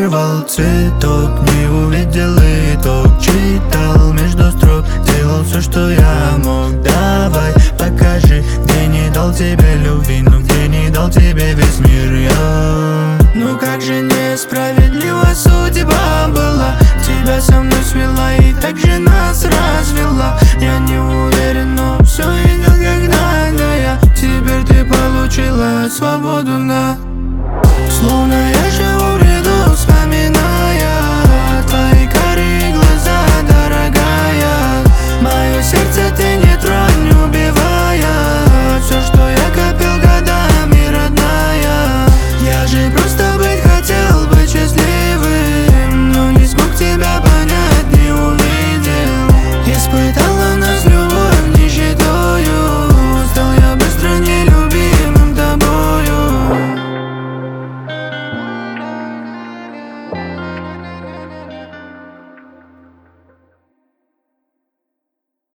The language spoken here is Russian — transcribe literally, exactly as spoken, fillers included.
сорвал цветок, не увидел итог. Читал между строк, делал все, что я мог. Давай, покажи, где не дал тебе любви, но где не дал тебе весь мир я. Ну как же несправедлива судьба была, тебя со мной свела и так же нас развела. Я не уверен, но все видел, как надо я. Теперь ты получила свободу на